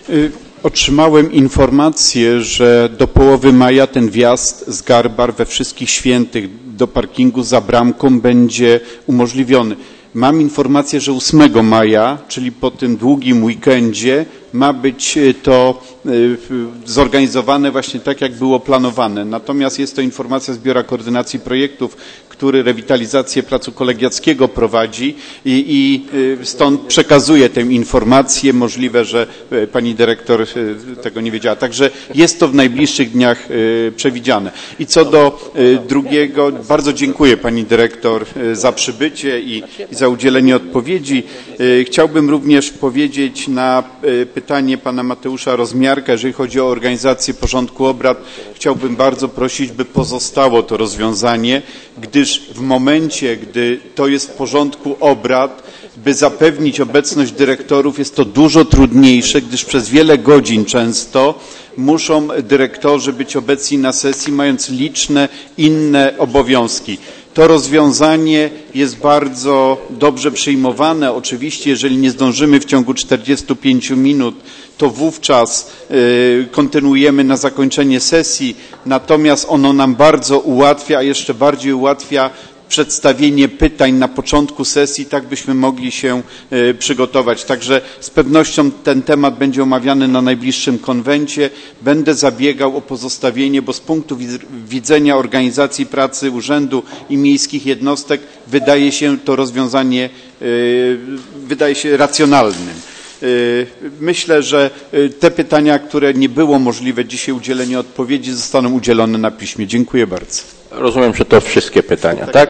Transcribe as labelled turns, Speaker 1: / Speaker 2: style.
Speaker 1: Otrzymałem informację, że do połowy maja ten wjazd z Garbar we Wszystkich Świętych do parkingu za bramką będzie umożliwiony. Mam informację, że 8 maja, czyli po tym długim weekendzie, ma być to zorganizowane właśnie tak, jak było planowane. Natomiast jest to informacja z Biura Koordynacji Projektów, który rewitalizację placu Kolegiackiego prowadzi i stąd przekazuję tę informację. Możliwe, że pani dyrektor tego nie wiedziała. Także jest to w najbliższych dniach przewidziane. I co do drugiego, bardzo dziękuję pani dyrektor za przybycie i za udzielenie odpowiedzi. Chciałbym również powiedzieć na pytanie pana Mateusza Rozmiarka, jeżeli chodzi o organizację porządku obrad. Chciałbym bardzo prosić, by pozostało to rozwiązanie, gdyż w momencie, gdy to jest w porządku obrad, by zapewnić obecność dyrektorów, jest to dużo trudniejsze, gdyż przez wiele godzin często muszą dyrektorzy być obecni na sesji, mając liczne inne obowiązki. To rozwiązanie jest bardzo dobrze przyjmowane. Oczywiście, jeżeli nie zdążymy w ciągu 45 minut, to wówczas kontynuujemy na zakończenie sesji, natomiast ono nam bardzo ułatwia, a jeszcze bardziej ułatwia przedstawienie pytań na początku sesji, tak byśmy mogli się przygotować. Także z pewnością ten temat będzie omawiany na najbliższym konwencie. Będę zabiegał o pozostawienie, bo z punktu widzenia organizacji pracy urzędu i miejskich jednostek wydaje się to rozwiązanie racjonalnym. Myślę, że te pytania, które nie było możliwe dzisiaj udzielenie odpowiedzi, zostaną udzielone na piśmie. Dziękuję bardzo.
Speaker 2: Rozumiem, że to wszystkie pytania, tak?